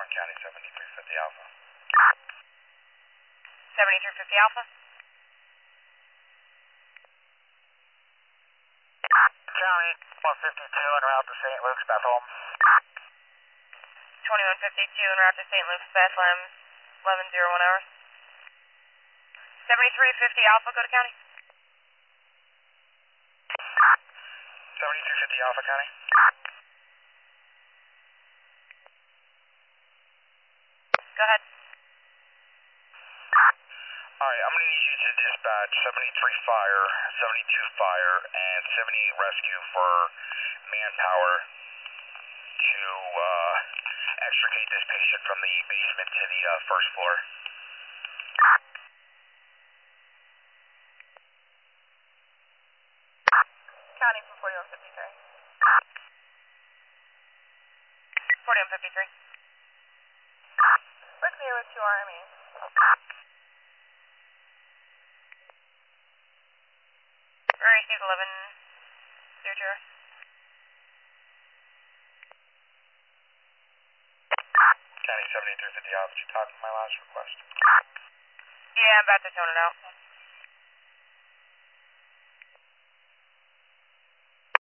County 7350 Alpha. 7350 Alpha. County 152 en route to St. Luke's, Bethlehem. 2152 en route to St. Luke's, Bethlehem, 1101 hours. 7350 Alpha, go to county. 7350 Alpha, County. Go ahead. Alright, I'm going to need you to dispatch 73 fire, 72 fire, and 78 rescue for manpower to extricate this patient from the basement to the first floor. County from 4153. 4153. We're clear with 2 RMEs. RAC is 1100. County 7350 Alpha, did you talk to my last request? Yeah, I'm about to tone it out.